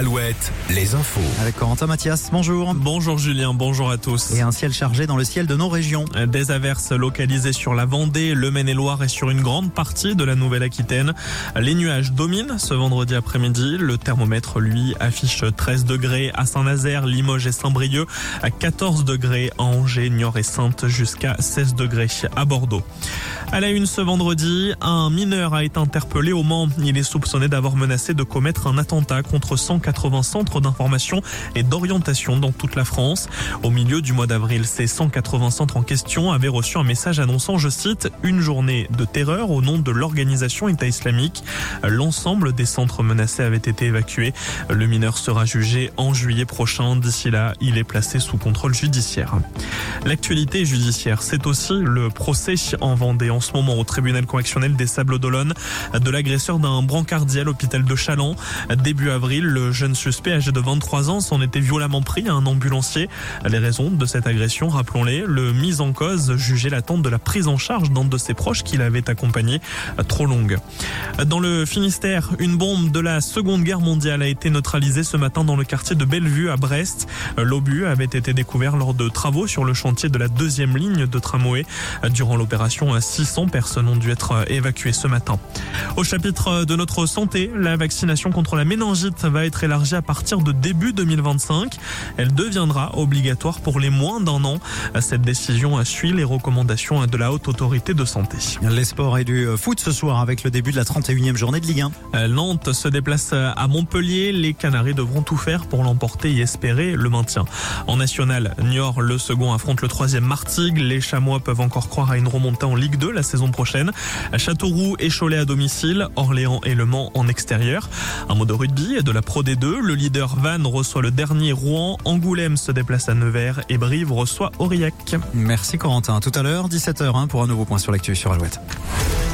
Alouette, les infos. Avec Corentin Mathias, bonjour. Bonjour Julien, bonjour à tous. Et un ciel chargé dans le ciel de nos régions. Des averses localisées sur la Vendée, le Maine-et-Loire et sur une grande partie de la Nouvelle-Aquitaine. Les nuages dominent ce vendredi après-midi. Le thermomètre, lui, affiche 13 degrés à Saint-Nazaire, Limoges et Saint-Brieuc, à 14 degrés à Angers, Niort et Saintes, jusqu'à 16 degrés à Bordeaux. À la une ce vendredi, un mineur a été interpellé au Mans. Il est soupçonné d'avoir menacé de commettre un attentat contre 180 centres d'information et d'orientation dans toute la France. Au milieu du mois d'avril, ces 180 centres en question avaient reçu un message annonçant, je cite, « une journée de terreur » au nom de l'organisation État islamique. L'ensemble des centres menacés avait été évacués. Le mineur sera jugé en juillet prochain. D'ici là, il est placé sous contrôle judiciaire. L'actualité judiciaire, c'est aussi le procès en Vendée en ce moment au tribunal correctionnel des Sables-d'Olonne de l'agresseur d'un brancardier à l'hôpital de Challans. Début avril, le jeune suspect âgé de 23 ans s'en était violemment pris à un ambulancier. Les raisons de cette agression, rappelons-les, le mis en cause jugeait l'attente de la prise en charge d'un de ses proches qui l'avait accompagné trop longue. Dans le Finistère, une bombe de la Seconde Guerre mondiale a été neutralisée ce matin dans le quartier de Bellevue à Brest. L'obus avait été découvert lors de travaux sur le chantier de la deuxième ligne de tramway. Durant l'opération, 600 personnes ont dû être évacuées ce matin. Au chapitre de notre santé, la vaccination contre la méningite va être élargie à partir de début 2025. Elle deviendra obligatoire pour les moins d'1 an. Cette décision suit les recommandations de la Haute Autorité de Santé. Les sports et du foot ce soir avec le début de la 31e journée de Ligue 1. Nantes se déplace à Montpellier. Les Canaris devront tout faire pour l'emporter et espérer le maintien. En national, Niort, le second, affronte le 3e Martigues. Les Chamois peuvent encore croire à une remontée en Ligue 2 la saison prochaine. Châteauroux et Cholet à domicile, Orléans et Le Mans en extérieur. Un mot de rugby et de la Pro D2. Le leader Vannes reçoit le dernier Rouen. Angoulême se déplace à Nevers et Brive reçoit Aurillac. Merci Corentin. Tout à l'heure, 17h, pour un nouveau point sur l'actu sur Alouette.